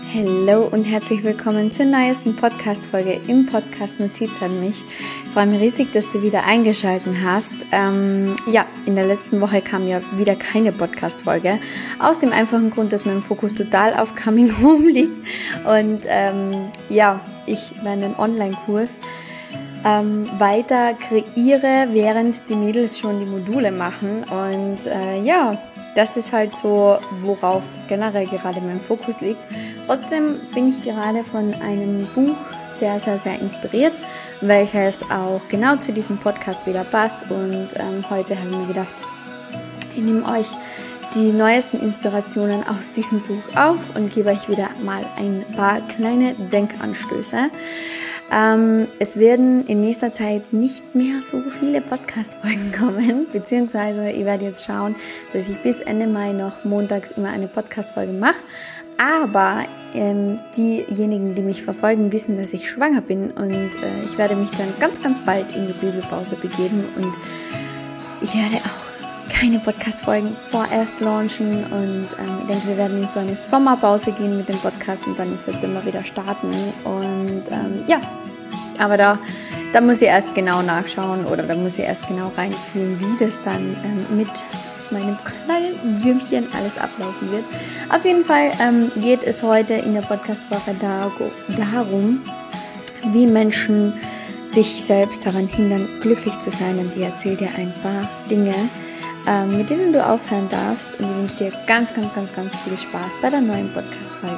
Hallo und herzlich willkommen zur neuesten Podcast-Folge im Podcast Notiz an mich. Ich freue mich riesig, dass du wieder eingeschaltet hast. In der letzten Woche kam ja wieder keine Podcast-Folge. Aus dem einfachen Grund, dass mein Fokus total auf Coming Home liegt. Und ich meinen Online-Kurs weiter kreiere, während die Mädels schon die Module machen. Und das ist halt so, worauf generell gerade mein Fokus liegt. Trotzdem bin ich gerade von einem Buch sehr, sehr, sehr inspiriert, welches auch genau zu diesem Podcast wieder passt. Und heute habe ich mir gedacht, ich nehme euch die neuesten Inspirationen aus diesem Buch auf und gebe euch wieder mal ein paar kleine Denkanstöße. Es werden in nächster Zeit nicht mehr so viele Podcast-Folgen kommen, beziehungsweise ich werde jetzt schauen, dass ich bis Ende Mai noch montags immer eine Podcast-Folge mache. Aber diejenigen, die mich verfolgen, wissen, dass ich schwanger bin und ich werde mich dann ganz, ganz bald in die Babypause begeben und ich werde auch keine Podcast-Folgen vorerst launchen und ich denke, wir werden in so eine Sommerpause gehen mit dem Podcast und dann im September wieder starten und aber da muss ich erst genau nachschauen oder da muss ich erst genau reinfühlen, wie das dann mit meinem kleinen Würmchen alles ablaufen wird. Auf jeden Fall geht es heute in der Podcast-Woche darum, wie Menschen sich selbst daran hindern, glücklich zu sein, und ich erzähle dir ein paar Dinge, mit denen du aufhören darfst, und ich wünsche dir ganz, ganz, ganz, ganz viel Spaß bei der neuen Podcast-Folge.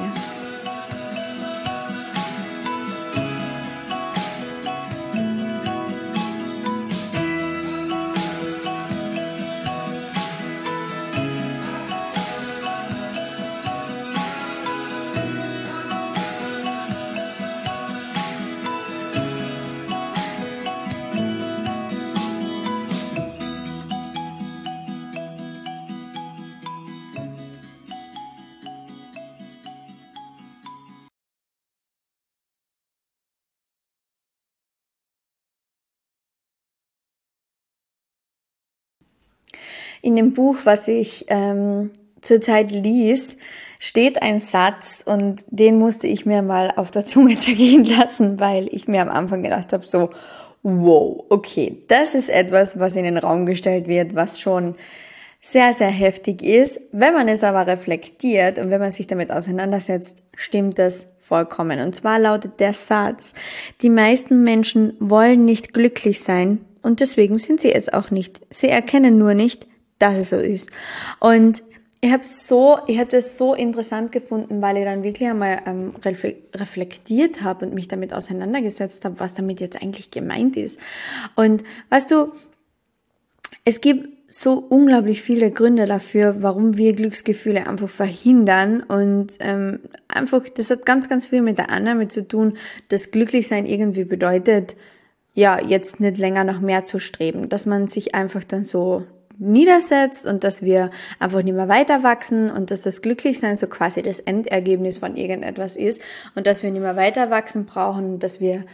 In dem Buch, was ich zurzeit liess, steht ein Satz und den musste ich mir mal auf der Zunge zergehen lassen, weil ich mir am Anfang gedacht habe, so, wow, okay, das ist etwas, was in den Raum gestellt wird, was schon sehr, sehr heftig ist. Wenn man es aber reflektiert und wenn man sich damit auseinandersetzt, stimmt das vollkommen. Und zwar lautet der Satz: Die meisten Menschen wollen nicht glücklich sein und deswegen sind sie es auch nicht. Sie erkennen nur nicht, dass es so ist. Und ich habe das so interessant gefunden, weil ich dann wirklich einmal reflektiert habe und mich damit auseinandergesetzt habe, was damit jetzt eigentlich gemeint ist. Und weißt du, es gibt so unglaublich viele Gründe dafür, warum wir Glücksgefühle einfach verhindern, und das hat ganz, ganz viel mit der Annahme zu tun, dass Glücklichsein irgendwie bedeutet, jetzt nicht länger nach mehr zu streben, dass man sich einfach dann so niedersetzt und dass wir einfach nicht mehr weiter wachsen und dass das Glücklichsein so quasi das Endergebnis von irgendetwas ist und dass wir nicht mehr weiter wachsen brauchen, dass wir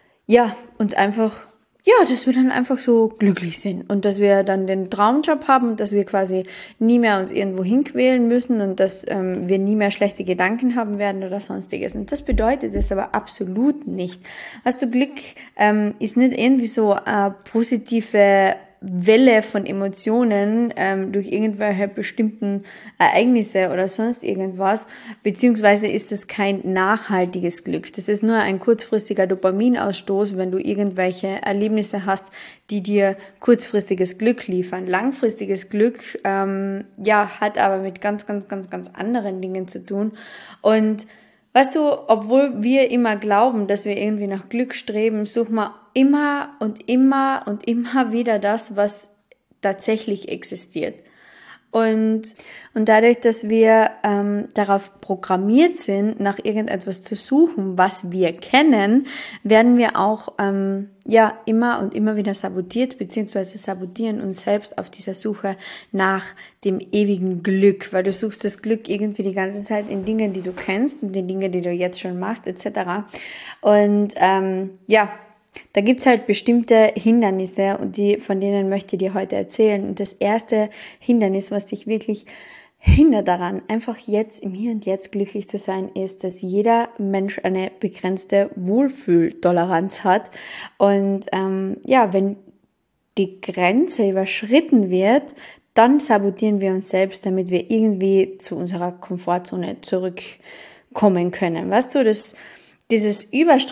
dass wir dann einfach so glücklich sind und dass wir dann den Traumjob haben und dass wir quasi nie mehr uns irgendwo hinquälen müssen und dass wir nie mehr schlechte Gedanken haben werden oder sonstiges. Und das bedeutet es aber absolut nicht. Also Glück ist nicht irgendwie so eine positive Welle von Emotionen durch irgendwelche bestimmten Ereignisse oder sonst irgendwas, beziehungsweise ist es kein nachhaltiges Glück. Das ist nur ein kurzfristiger Dopaminausstoß, wenn du irgendwelche Erlebnisse hast, die dir kurzfristiges Glück liefern. Langfristiges Glück hat aber mit ganz, ganz, ganz, ganz anderen Dingen zu tun. Und weißt du, obwohl wir immer glauben, dass wir irgendwie nach Glück streben, suchen wir immer und immer und immer wieder das, was tatsächlich existiert. Und dadurch, dass wir darauf programmiert sind, nach irgendetwas zu suchen, was wir kennen, werden wir auch immer und immer wieder sabotiert, beziehungsweise sabotieren uns selbst auf dieser Suche nach dem ewigen Glück, weil du suchst das Glück irgendwie die ganze Zeit in Dingen, die du kennst und in Dingen, die du jetzt schon machst, etc. Und da gibt's halt bestimmte Hindernisse und von denen möchte ich dir heute erzählen. Und das erste Hindernis, was dich wirklich hindert daran, einfach jetzt im Hier und Jetzt glücklich zu sein, ist, dass jeder Mensch eine begrenzte Wohlfühltoleranz hat. Und wenn die Grenze überschritten wird, dann sabotieren wir uns selbst, damit wir irgendwie zu unserer Komfortzone zurückkommen können. Weißt du, dieses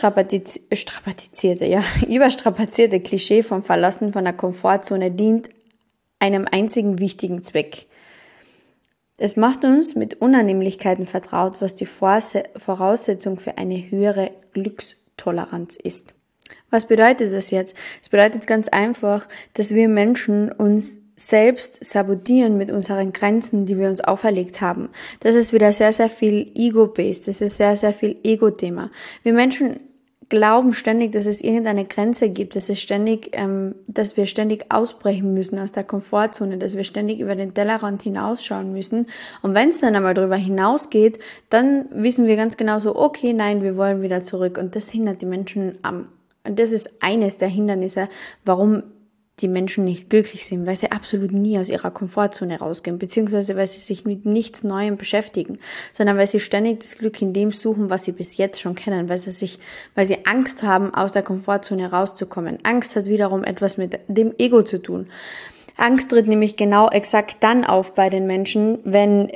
überstrapazierte Klischee vom Verlassen von der Komfortzone dient einem einzigen wichtigen Zweck. Es macht uns mit Unannehmlichkeiten vertraut, was die Voraussetzung für eine höhere Glückstoleranz ist. Was bedeutet das jetzt? Es bedeutet ganz einfach, dass wir Menschen uns selbst sabotieren mit unseren Grenzen, die wir uns auferlegt haben. Das ist wieder sehr, sehr viel Ego-based, das ist sehr, sehr viel Ego-Thema. Wir Menschen glauben ständig, dass es irgendeine Grenze gibt, dass wir ständig ausbrechen müssen aus der Komfortzone, dass wir ständig über den Tellerrand hinausschauen müssen. Und wenn es dann einmal darüber hinausgeht, dann wissen wir ganz genau so, okay, nein, wir wollen wieder zurück. Und das hindert die Menschen am. Und das ist eines der Hindernisse, warum die Menschen nicht glücklich sind, weil sie absolut nie aus ihrer Komfortzone rausgehen, beziehungsweise weil sie sich mit nichts Neuem beschäftigen, sondern weil sie ständig das Glück in dem suchen, was sie bis jetzt schon kennen, weil sie Angst haben, aus der Komfortzone rauszukommen. Angst hat wiederum etwas mit dem Ego zu tun. Angst tritt nämlich genau exakt dann auf bei den Menschen, wenn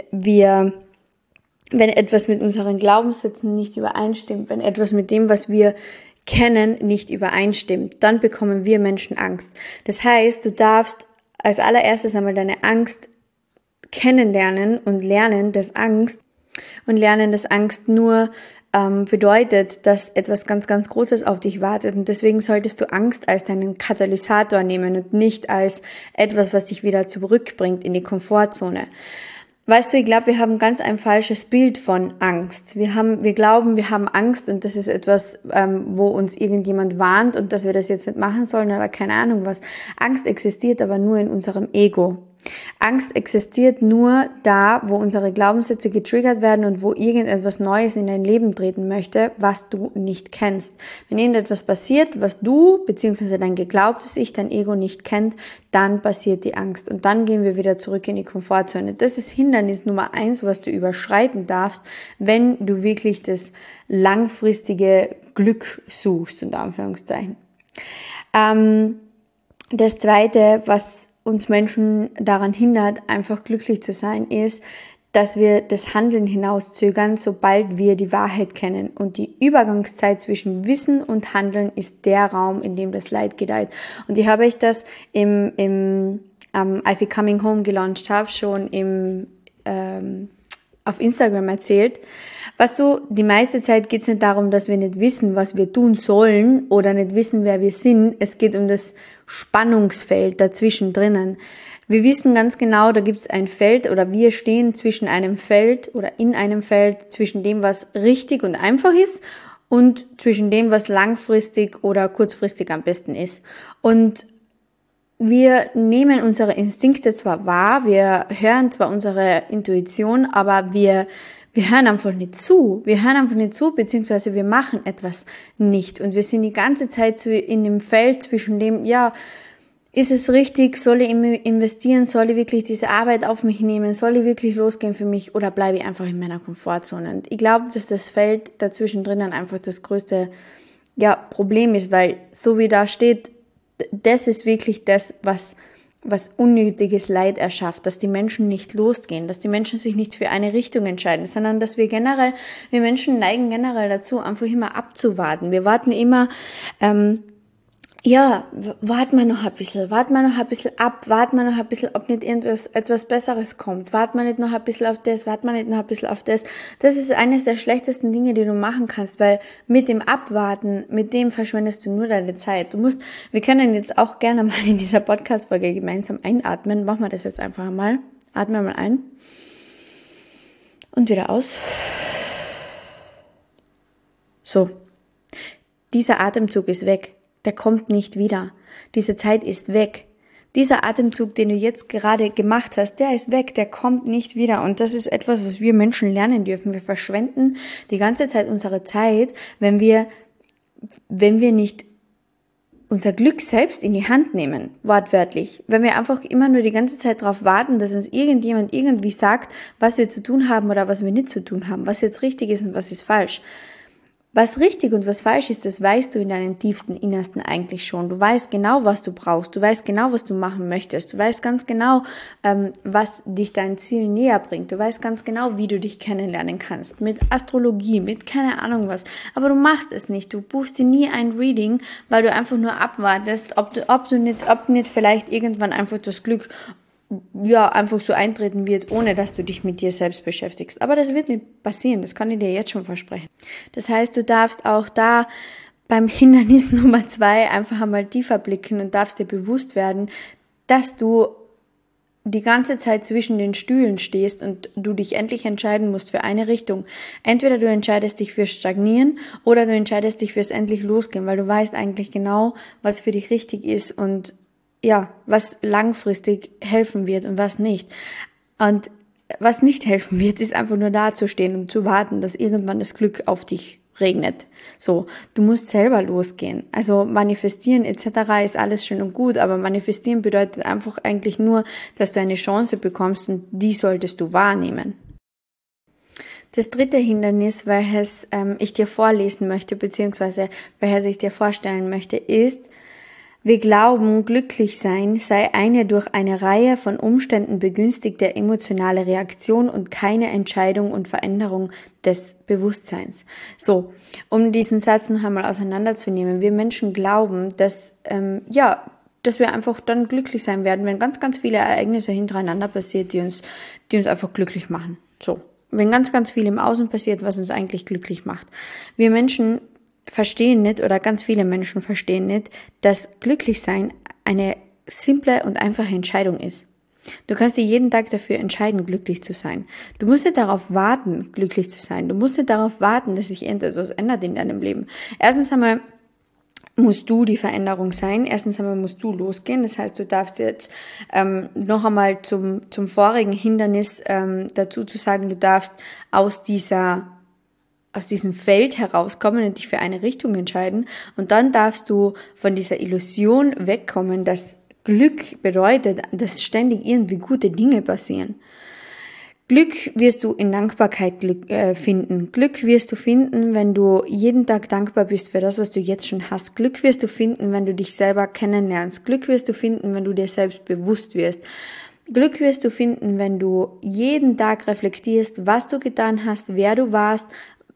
etwas mit unseren Glaubenssätzen nicht übereinstimmt, wenn etwas mit dem, was wir kennen, nicht übereinstimmt, dann bekommen wir Menschen Angst. Das heißt, du darfst als allererstes einmal deine Angst kennenlernen und lernen, dass Angst nur bedeutet, dass etwas ganz, ganz Großes auf dich wartet. Und deswegen solltest du Angst als deinen Katalysator nehmen und nicht als etwas, was dich wieder zurückbringt in die Komfortzone. Weißt du, ich glaube, wir haben ganz ein falsches Bild von Angst. Wir glauben, wir haben Angst und das ist etwas, wo uns irgendjemand warnt und dass wir das jetzt nicht machen sollen oder keine Ahnung was. Angst existiert aber nur in unserem Ego. Angst existiert nur da, wo unsere Glaubenssätze getriggert werden und wo irgendetwas Neues in dein Leben treten möchte, was du nicht kennst. Wenn irgendetwas passiert, was du bzw. dein geglaubtes Ich, dein Ego nicht kennt, dann passiert die Angst und dann gehen wir wieder zurück in die Komfortzone. Das ist Hindernis Nummer 1, was du überschreiten darfst, wenn du wirklich das langfristige Glück suchst, unter Anführungszeichen. Das Zweite, was uns Menschen daran hindert, einfach glücklich zu sein, ist, dass wir das Handeln hinauszögern, sobald wir die Wahrheit kennen. Und die Übergangszeit zwischen Wissen und Handeln ist der Raum, in dem das Leid gedeiht. Und hier habe ich das als ich Coming Home gelauncht habe, schon auf Instagram erzählt. Weißt du, die meiste Zeit geht es nicht darum, dass wir nicht wissen, was wir tun sollen oder nicht wissen, wer wir sind. Es geht um das Spannungsfeld dazwischen drinnen. Wir wissen ganz genau, da gibt es ein Feld oder wir stehen zwischen einem Feld oder in einem Feld zwischen dem, was richtig und einfach ist und zwischen dem, was langfristig oder kurzfristig am besten ist. Und wir nehmen unsere Instinkte zwar wahr, wir hören zwar unsere Intuition, aber wir hören einfach nicht zu. Wir hören einfach nicht zu, beziehungsweise wir machen etwas nicht. Und wir sind die ganze Zeit in dem Feld zwischen dem, ja, ist es richtig, soll ich investieren, soll ich wirklich diese Arbeit auf mich nehmen, soll ich wirklich losgehen für mich oder bleibe ich einfach in meiner Komfortzone? Und ich glaube, dass das Feld dazwischen drinnen einfach das größte Problem ist, weil so wie da steht, das ist wirklich das, was unnötiges Leid erschafft, dass die Menschen nicht losgehen, dass die Menschen sich nicht für eine Richtung entscheiden, sondern dass wir Menschen neigen generell dazu, einfach immer abzuwarten. Wir warten immer, warten wir noch ein bisschen ab, warten wir noch ein bisschen, ob nicht etwas Besseres kommt, warten wir nicht noch ein bisschen auf das, warten wir nicht noch ein bisschen auf das. Das ist eines der schlechtesten Dinge, die du machen kannst, weil mit dem Abwarten, mit dem verschwendest du nur deine Zeit. Wir können jetzt auch gerne mal in dieser Podcast-Folge gemeinsam einatmen. Machen wir das jetzt einfach mal. Atmen wir mal ein und wieder aus. So, dieser Atemzug ist weg. Der kommt nicht wieder. Diese Zeit ist weg. Dieser Atemzug, den du jetzt gerade gemacht hast, der ist weg, der kommt nicht wieder. Und das ist etwas, was wir Menschen lernen dürfen. Wir verschwenden die ganze Zeit unsere Zeit, wenn wir nicht unser Glück selbst in die Hand nehmen, wortwörtlich. Wenn wir einfach immer nur die ganze Zeit darauf warten, dass uns irgendjemand irgendwie sagt, was wir zu tun haben oder was wir nicht zu tun haben, was jetzt richtig ist und was ist falsch. Was richtig und was falsch ist, das weißt du in deinem tiefsten Innersten eigentlich schon. Du weißt genau, was du brauchst. Du weißt genau, was du machen möchtest. Du weißt ganz genau, was dich dein Ziel näher bringt. Du weißt ganz genau, wie du dich kennenlernen kannst. Mit Astrologie, mit keine Ahnung was. Aber du machst es nicht. Du buchst dir nie ein Reading, weil du einfach nur abwartest, ob nicht vielleicht irgendwann einfach das Glück einfach so eintreten wird, ohne dass du dich mit dir selbst beschäftigst. Aber das wird nicht passieren, das kann ich dir jetzt schon versprechen. Das heißt, du darfst auch da beim Hindernis Nummer 2 einfach einmal tiefer blicken und darfst dir bewusst werden, dass du die ganze Zeit zwischen den Stühlen stehst und du dich endlich entscheiden musst für eine Richtung. Entweder du entscheidest dich fürs Stagnieren oder du entscheidest dich fürs endlich Losgehen, weil du weißt eigentlich genau, was für dich richtig ist und was langfristig helfen wird und was nicht. Und was nicht helfen wird, ist einfach nur dazustehen und zu warten, dass irgendwann das Glück auf dich regnet. So, du musst selber losgehen. Also manifestieren etc. ist alles schön und gut, aber manifestieren bedeutet einfach eigentlich nur, dass du eine Chance bekommst und die solltest du wahrnehmen. Das dritte Hindernis, welches ich dir vorlesen möchte, beziehungsweise welches ich dir vorstellen möchte, ist: Wir glauben, glücklich sein sei eine durch eine Reihe von Umständen begünstigte emotionale Reaktion und keine Entscheidung und Veränderung des Bewusstseins. So, um diesen Satz noch einmal auseinanderzunehmen. Wir Menschen glauben, dass wir einfach dann glücklich sein werden, wenn ganz, ganz viele Ereignisse hintereinander passiert, die uns einfach glücklich machen. So, wenn ganz, ganz viel im Außen passiert, was uns eigentlich glücklich macht. Wir Menschen verstehen nicht, oder ganz viele Menschen verstehen nicht, dass glücklich sein eine simple und einfache Entscheidung ist. Du kannst dir jeden Tag dafür entscheiden, glücklich zu sein. Du musst nicht darauf warten, glücklich zu sein. Du musst nicht darauf warten, dass sich etwas ändert in deinem Leben. Erstens einmal musst du die Veränderung sein. Erstens einmal musst du losgehen. Das heißt, du darfst jetzt noch einmal zum vorigen Hindernis dazu zu sagen, du darfst aus diesem Feld herauskommen und dich für eine Richtung entscheiden. Und dann darfst du von dieser Illusion wegkommen, dass Glück bedeutet, dass ständig irgendwie gute Dinge passieren. Glück wirst du in Dankbarkeit finden. Glück wirst du finden, wenn du jeden Tag dankbar bist für das, was du jetzt schon hast. Glück wirst du finden, wenn du dich selber kennenlernst. Glück wirst du finden, wenn du dir selbst bewusst wirst. Glück wirst du finden, wenn du jeden Tag reflektierst, was du getan hast, wer du warst,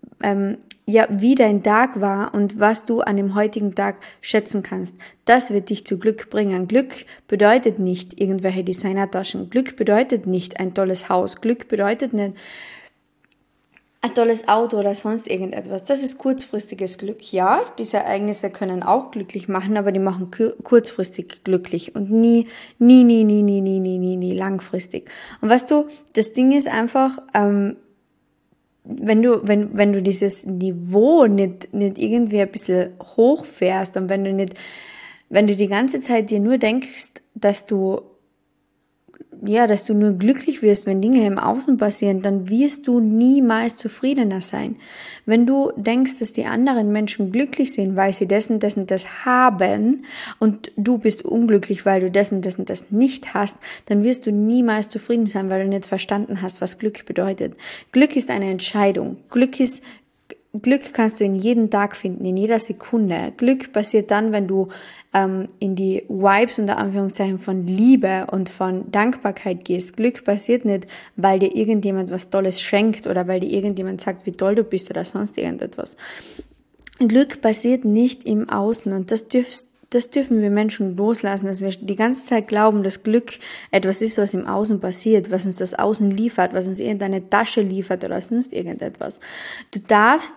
wie dein Tag war und was du an dem heutigen Tag schätzen kannst. Das wird dich zu Glück bringen. Glück bedeutet nicht irgendwelche Designertaschen. Glück bedeutet nicht ein tolles Haus. Glück bedeutet nicht ein tolles Auto oder sonst irgendetwas. Das ist kurzfristiges Glück. Ja, diese Ereignisse können auch glücklich machen, aber die machen kurzfristig glücklich und nie langfristig. Und weißt du, das Ding ist einfach, wenn du dieses Niveau nicht irgendwie ein bisschen hochfährst und wenn du die ganze Zeit dir nur denkst, dass du nur glücklich wirst, wenn Dinge im Außen passieren, dann wirst du niemals zufriedener sein. Wenn du denkst, dass die anderen Menschen glücklich sind, weil sie das und das haben und du bist unglücklich, weil du das und das nicht hast, dann wirst du niemals zufrieden sein, weil du nicht verstanden hast, was Glück bedeutet. Glück ist eine Entscheidung. Glück kannst du in jedem Tag finden, in jeder Sekunde. Glück passiert dann, wenn du in die Vibes unter Anführungszeichen von Liebe und von Dankbarkeit gehst. Glück passiert nicht, weil dir irgendjemand was Tolles schenkt oder weil dir irgendjemand sagt, wie toll du bist oder sonst irgendetwas. Glück passiert nicht im Außen und das dürfen wir Menschen loslassen, dass wir die ganze Zeit glauben, dass Glück etwas ist, was im Außen passiert, was uns das Außen liefert, was uns irgendeine Tasche liefert oder sonst irgendetwas. Du darfst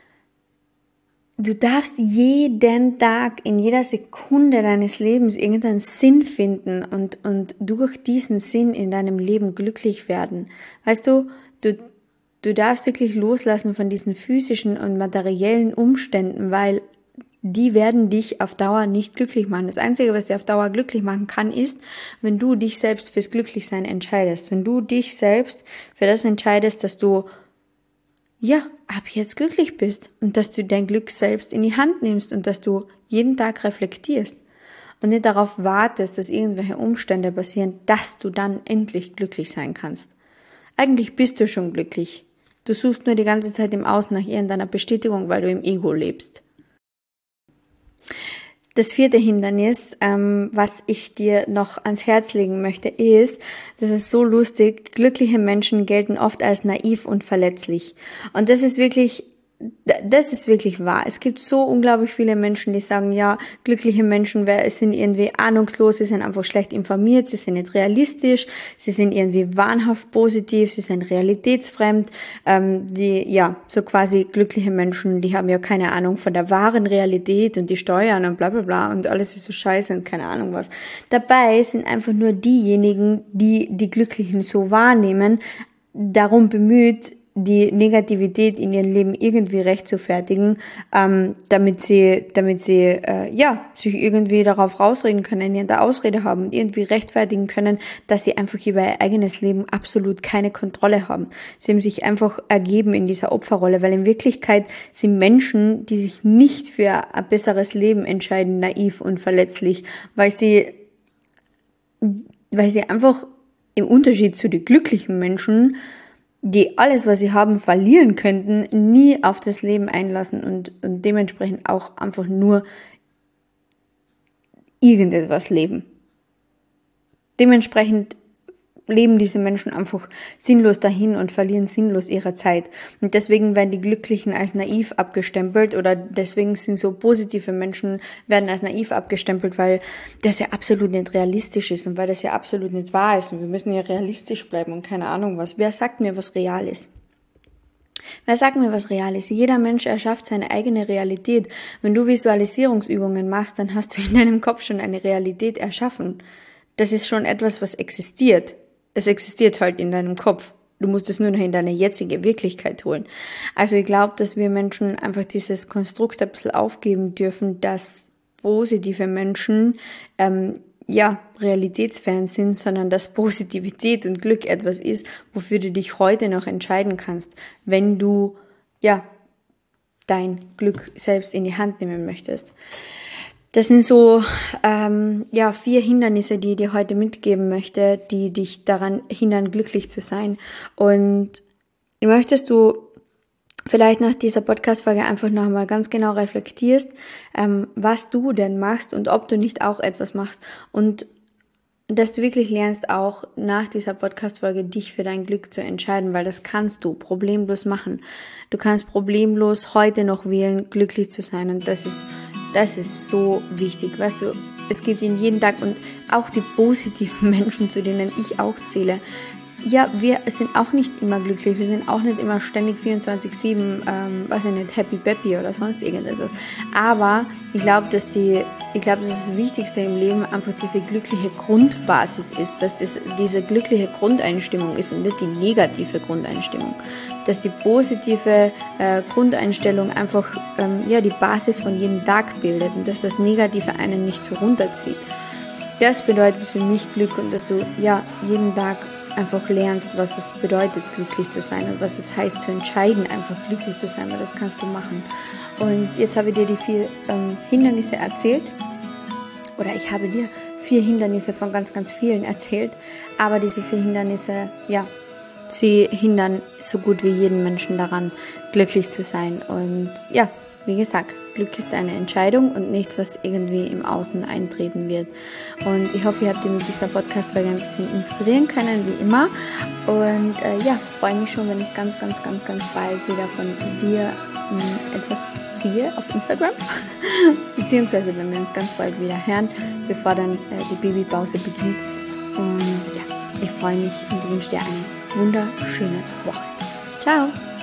jeden Tag, in jeder Sekunde deines Lebens irgendeinen Sinn finden und durch diesen Sinn in deinem Leben glücklich werden. Weißt du darfst wirklich loslassen von diesen physischen und materiellen Umständen, weil die werden dich auf Dauer nicht glücklich machen. Das Einzige, was dich auf Dauer glücklich machen kann, ist, wenn du dich selbst fürs Glücklichsein entscheidest. Wenn du dich selbst für das entscheidest, dass du ab jetzt glücklich bist und dass du dein Glück selbst in die Hand nimmst und dass du jeden Tag reflektierst und nicht darauf wartest, dass irgendwelche Umstände passieren, dass du dann endlich glücklich sein kannst. Eigentlich bist du schon glücklich. Du suchst nur die ganze Zeit im Außen nach irgendeiner Bestätigung, weil du im Ego lebst. Das 4. Hindernis, was ich dir noch ans Herz legen möchte, ist, das ist so lustig, glückliche Menschen gelten oft als naiv und verletzlich. Und das ist wirklich wahr. Es gibt so unglaublich viele Menschen, die sagen, ja, glückliche Menschen sind irgendwie ahnungslos, sie sind einfach schlecht informiert, sie sind nicht realistisch, sie sind irgendwie wahnhaft positiv, sie sind realitätsfremd. So quasi glückliche Menschen, die haben ja keine Ahnung von der wahren Realität und die Steuern und bla bla bla und alles ist so scheiße und keine Ahnung was. Dabei sind einfach nur diejenigen, die die Glücklichen so wahrnehmen, darum bemüht, die Negativität in ihrem Leben irgendwie rechtfertigen, damit sie sich irgendwie darauf rausreden können, eine Ausrede haben und irgendwie rechtfertigen können, dass sie einfach über ihr eigenes Leben absolut keine Kontrolle haben. Sie haben sich einfach ergeben in dieser Opferrolle, weil in Wirklichkeit sind Menschen, die sich nicht für ein besseres Leben entscheiden, naiv und verletzlich, weil sie einfach im Unterschied zu den glücklichen Menschen, die alles, was sie haben, verlieren könnten, nie auf das Leben einlassen und dementsprechend auch einfach nur irgendetwas leben. Dementsprechend leben diese Menschen einfach sinnlos dahin und verlieren sinnlos ihre Zeit. Und deswegen werden die Glücklichen als naiv abgestempelt oder deswegen sind so positive Menschen werden als naiv abgestempelt, weil das ja absolut nicht realistisch ist und weil das ja absolut nicht wahr ist und wir müssen ja realistisch bleiben und keine Ahnung was. Wer sagt mir, was real ist? Wer sagt mir, was real ist? Jeder Mensch erschafft seine eigene Realität. Wenn du Visualisierungsübungen machst, dann hast du in deinem Kopf schon eine Realität erschaffen. Das ist schon etwas, was existiert. Es existiert halt in deinem Kopf. Du musst es nur noch in deine jetzige Wirklichkeit holen. Also ich glaube, dass wir Menschen einfach dieses Konstrukt ein bisschen aufgeben dürfen, dass positive Menschen realitätsfern sind, sondern dass Positivität und Glück etwas ist, wofür du dich heute noch entscheiden kannst, wenn du dein Glück selbst in die Hand nehmen möchtest. Das sind so 4 Hindernisse, die ich dir heute mitgeben möchte, die dich daran hindern, glücklich zu sein. Und möchtest du vielleicht nach dieser Podcast-Folge einfach noch mal ganz genau reflektierst, was du denn machst und ob du nicht auch etwas machst und dass du wirklich lernst, auch nach dieser Podcast-Folge dich für dein Glück zu entscheiden, weil das kannst du problemlos machen. Du kannst problemlos heute noch wählen, glücklich zu sein und das ist so wichtig. Weißt du, es gibt in jedem Tag und auch die positiven Menschen, zu denen ich auch zähle. Ja, wir sind auch nicht immer glücklich, wir sind auch nicht immer ständig 24/7, happy peppy oder sonst irgendetwas. Aber ich glaube, dass das Wichtigste im Leben einfach diese glückliche Grundbasis ist, dass es diese glückliche Grundeinstimmung ist und nicht die negative Grundeinstimmung. Dass die positive Grundeinstellung einfach die Basis von jedem Tag bildet und dass das Negative einen nicht so runterzieht. Das bedeutet für mich Glück und dass du jeden Tag einfach lernst, was es bedeutet, glücklich zu sein und was es heißt, zu entscheiden, einfach glücklich zu sein, weil das kannst du machen. Und jetzt habe ich dir die 4 Hindernisse erzählt, oder ich habe dir 4 Hindernisse von ganz, ganz vielen erzählt, aber diese 4 Hindernisse, sie hindern so gut wie jeden Menschen daran, glücklich zu sein. Und wie gesagt, Glück ist eine Entscheidung und nichts, was irgendwie im Außen eintreten wird. Und ich hoffe, ihr habt dich mit dieser Podcast-Folge ein bisschen inspirieren können, wie immer. Und freue mich schon, wenn ich ganz, ganz, ganz, ganz bald wieder von dir etwas ziehe auf Instagram. Beziehungsweise, wenn wir uns ganz bald wieder hören, bevor dann die Babypause beginnt. Und ich freue mich und wünsche dir eine wunderschöne Woche. Ciao!